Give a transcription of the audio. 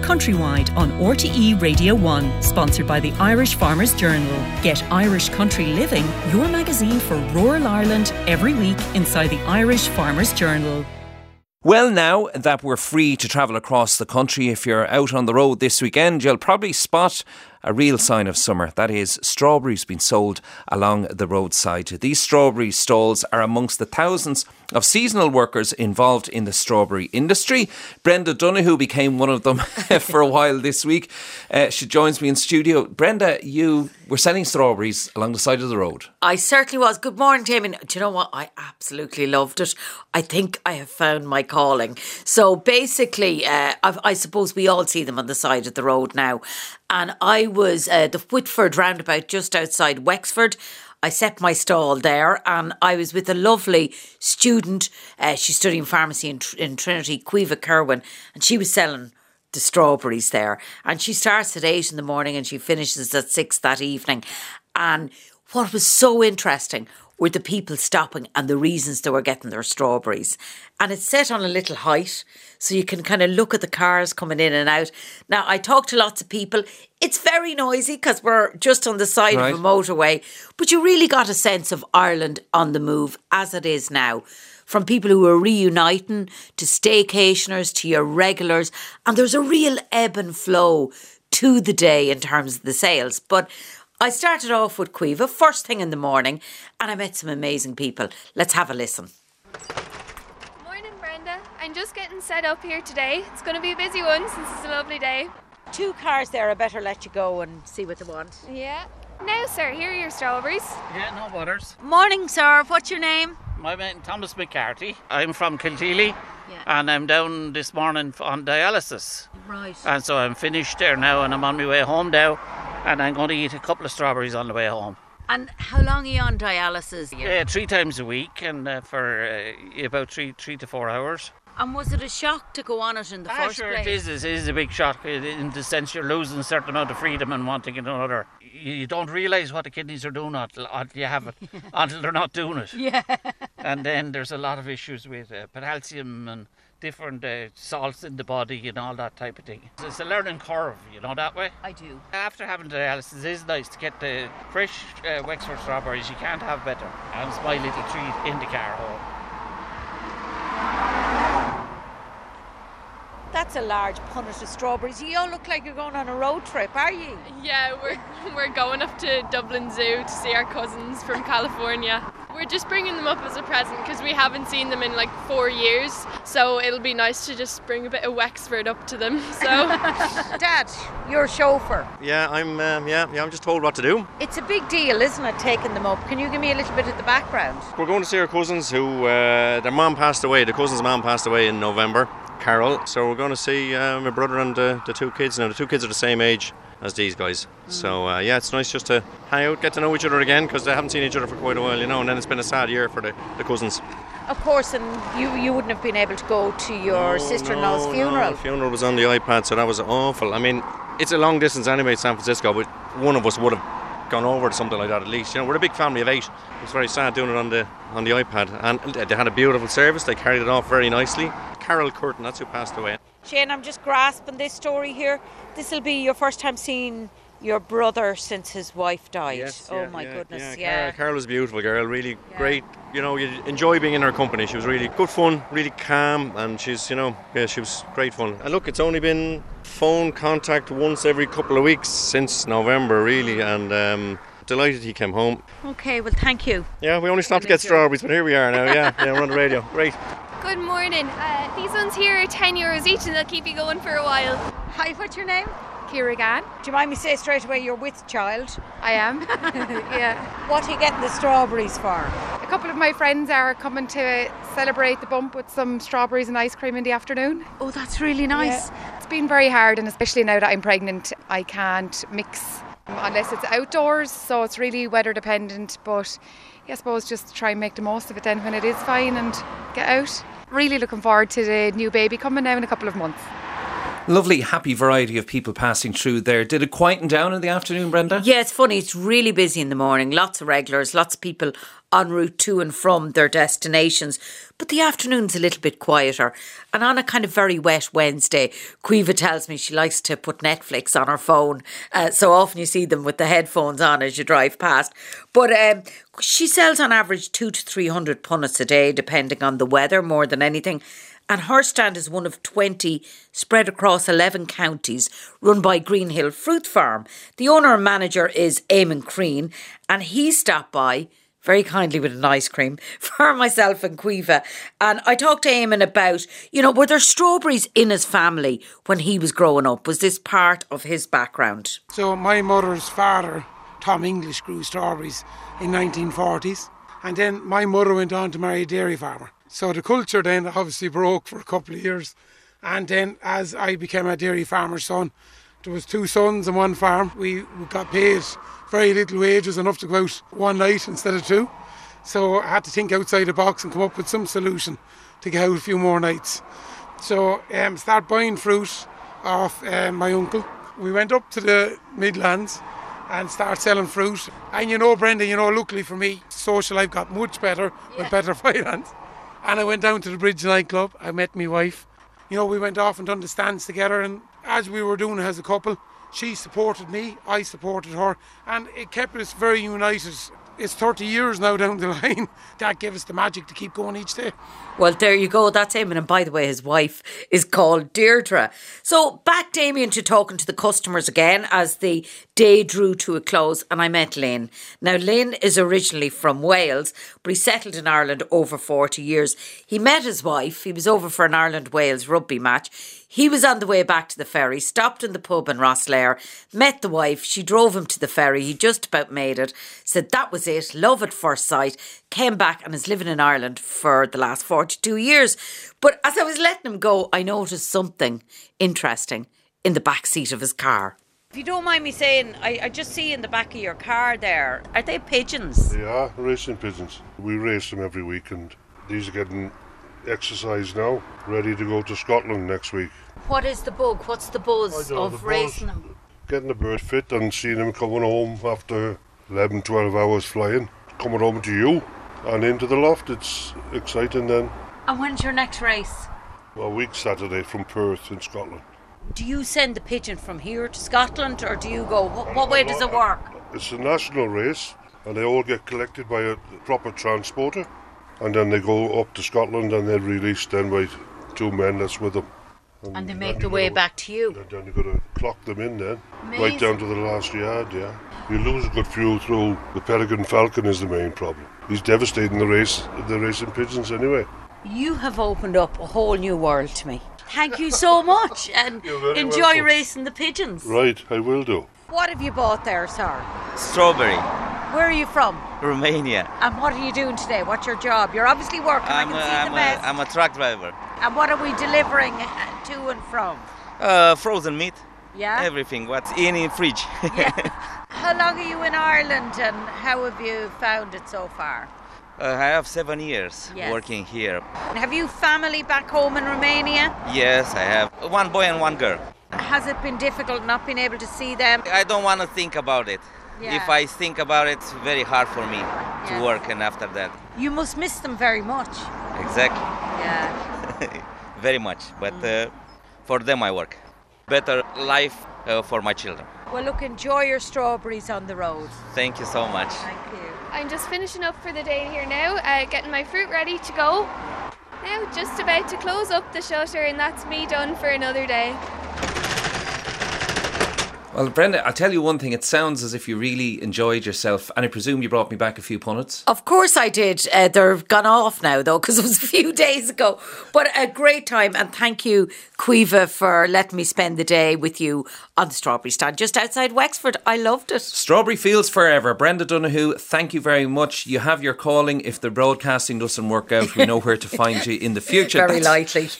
Countrywide on RTE Radio 1, sponsored by the Irish Farmers Journal. Get Irish Country Living, your magazine for rural Ireland, every week inside the Irish Farmers Journal. Well, now that we're free to travel across the country, if you're out on the road this weekend, you'll probably spot a real sign of summer. That is, strawberries being sold along the roadside. These strawberry stalls are amongst the thousands of seasonal workers involved in the strawberry industry. Brenda Donoghue became one of them for a while this week. She joins me in studio. Brenda, you were selling strawberries along the side of the road. I certainly was. Good morning, Tim. And do you know what? I absolutely loved it. I think I have found my calling. So basically, I suppose we all see them on the side of the road now. And I was the Whitford roundabout just outside Wexford. I set my stall there and I was with a lovely student. She's studying pharmacy in Trinity, Caoimhe Kerwin, and she was selling the strawberries there. And she starts at 8 in the morning and she finishes at 6 that evening. And what was so interesting were the people stopping and the reasons they were getting their strawberries. And it's set on a little height, so you can kind of look at the cars coming in and out. Now, I talked to lots of people. It's very noisy because we're just on the side of a motorway, but you really got a sense of Ireland on the move as it is now. From people who are reuniting to staycationers to your regulars. And there's a real ebb and flow to the day in terms of the sales. But I started off with Caoimhe first thing in the morning and I met some amazing people. Let's have a listen. Morning, Brenda. I'm just getting set up here today. It's going to be a busy one since it's a lovely day. 2 cars there. I better let you go and see what they want. Yeah. Now, sir, here are your strawberries. Yeah, no butters. Morning, sir. What's your name? My name Thomas McCarthy. I'm from Kilteely and I'm down this morning on dialysis. Right. And so I'm finished there now and I'm on my way home now and I'm going to eat a couple of strawberries on the way home. And how long are you on dialysis? 3 times a week and for about 3 to 4 hours. And was it a shock to go on it in the first place? It is a big shock in the sense you're losing a certain amount of freedom and wanting another. You don't realise what the kidneys are doing until you have it, until they're not doing it. Yeah. And then there's a lot of issues with potassium and different salts in the body and all that type of thing. It's a learning curve, you know, that way. I do. After having dialysis, it is nice to get the fresh Wexford strawberries. You can't have better. And it's my little treat in the car home. That's a large punnet of strawberries. You all look like you're going on a road trip, are you? Yeah, we're going up to Dublin Zoo to see our cousins from California. We're just bringing them up as a present because we haven't seen them in like 4 years. So it'll be nice to just bring a bit of Wexford up to them. So, Dad, you're a chauffeur. Yeah, I'm just told what to do. It's a big deal, isn't it, taking them up? Can you give me a little bit of the background? We're going to see our cousins who, their mom passed away. The cousin's mom passed away in November, Carol. So we're going to see my brother and the 2 kids. Now, the 2 kids are the same age as these guys. So, it's nice just to hang out, get to know each other again, because they haven't seen each other for quite a while, you know, and then it's been a sad year for the cousins. Of course, and you wouldn't have been able to go to your sister-in-law's funeral. No, the funeral was on the iPad, so that was awful. I mean, it's a long distance anyway to San Francisco, but one of us would have gone over to something like that at least. You know, we're a big family of 8. It was very sad doing it on the iPad, and they had a beautiful service. They carried it off very nicely. Carol Curtin, that's who passed away. Shane, I'm just grasping this story here. This will be your first time seeing your brother since his wife died. Yes, my goodness, Carol was a beautiful girl, really great. You know, you enjoy being in her company. She was really good fun, really calm, and she's, she was great fun. And look, it's only been phone contact once every couple of weeks since November, really, and delighted he came home. Okay, well, thank you. Yeah, we only stopped to get strawberries, but here we are now, yeah, we're on the radio. Great. good morning. These ones here are €10 each and they'll keep you going for a while. Hi, what's your name? Kira Gann. Do you mind me say straight away you're with child? I am. Yeah. What are you getting the strawberries for? A couple of my friends are coming to celebrate the bump with some strawberries and ice cream in the afternoon. Oh, that's really nice. Yeah. It's been very hard, and especially now that I'm pregnant, I can't mix unless it's outdoors, so it's really weather dependent. But yeah, I suppose just try and make the most of it then when it is fine and get out. Really looking forward to the new baby coming now in a couple of months. Lovely, happy variety of people passing through there. Did it quieten down in the afternoon, Brenda? Yeah, it's funny. It's really busy in the morning. Lots of regulars, lots of people en route to and from their destinations. But the afternoon's a little bit quieter. And on a kind of very wet Wednesday, Caoimhe tells me she likes to put Netflix on her phone. So often you see them with the headphones on as you drive past. But she sells on average 200 to 300 punnets a day, depending on the weather more than anything. And her stand is one of 20 spread across 11 counties, run by Greenhill Fruit Farm. The owner and manager is Eamon Crean, and he stopped by very kindly with an ice cream for myself and Caoimhe. And I talked to Eamon about, were there strawberries in his family when he was growing up? Was this part of his background? So my mother's father, Tom English, grew strawberries in 1940s. And then my mother went on to marry a dairy farmer. So the culture then obviously broke for a couple of years. And then as I became a dairy farmer's son, there was 2 sons and 1 farm. We got paid very little wages, enough to go out one night instead of 2. So I had to think outside the box and come up with some solution to get out a few more nights. So start buying fruit off my uncle. We went up to the Midlands and start selling fruit. And Brenda, luckily for me, social life got much better with better finance. And I went down to the Bridge nightclub. I met my wife. We went off and done the stands together. And as we were doing it as a couple, she supported me, I supported her. And it kept us very united. It's 30 years now down the line. That gave us the magic to keep going each day. Well, there you go. That's Eamon. And by the way, his wife is called Deirdre. So back, Damien, to talking to the customers again as the day drew to a close. And I met Lynn. Now, Lynn is originally from Wales, but he settled in Ireland over 40 years. He met his wife. He was over for an Ireland-Wales rugby match. He was on the way back to the ferry, stopped in the pub in Rosslare, met the wife. She drove him to the ferry. He just about made it. Said that was it. Love at first sight. Came back and is living in Ireland for the last 42 years. But as I was letting him go, I noticed something interesting in the back seat of his car. If you don't mind me saying, I just see in the back of your car there, are they pigeons? They are racing pigeons. We race them every week, and these are getting exercise now, ready to go to Scotland next week. What is the bug? What's the buzz of racing them? Getting the bird fit and seeing them coming home after 11, 12 hours flying, coming home to you and into the loft. It's exciting then. And when's your next race? Well, week Saturday from Perth in Scotland. Do you send the pigeon from here to Scotland, or do you go, what way does it work? It's a national race, and they all get collected by a proper transporter, and then they go up to Scotland and they're released then by 2 men that's with them. And they make the way back to you? And then you've got to clock them in then, Amazing. right down to the last yard, yeah. You lose good fuel through. The peregrine falcon is the main problem. He's devastating the racing pigeons anyway. You have opened up a whole new world to me. Thank you so much, and enjoy welcome. Racing the pigeons. Right, I will do. What have you bought there, sir? Strawberry. Where are you from? Romania. And what are you doing today? What's your job? You're obviously working. I can see the mess. I'm a truck driver. And what are we delivering to and from? Frozen meat. Yeah? Everything. What's in fridge. Yeah. How long are you in Ireland, and how have you found it so far? I have 7 years working here. And have you family back home in Romania? Yes, I have 1 boy and 1 girl. Has it been difficult not being able to see them? I don't want to think about it. Yeah. If I think about it, it's very hard for me to work, and after that. You must miss them very much. Exactly. Yeah. Very much. But for them I work. Better life for my children. Well, look, enjoy your strawberries on the road. Thank you so much. Thank you. I'm just finishing up for the day here now, getting my fruit ready to go. Now just about to close up the shutter, and that's me done for another day. Well, Brenda, I'll tell you one thing. It sounds as if you really enjoyed yourself, and I presume you brought me back a few punnets. Of course I did. They're gone off now, though, because it was a few days ago. But a great time, and thank you, Caoimhe, for letting me spend the day with you on the strawberry stand just outside Wexford. I loved it. Strawberry fields forever. Brenda Donoghue, thank you very much. You have your calling. If the broadcasting doesn't work out, we know where to find you in the future. Very likely.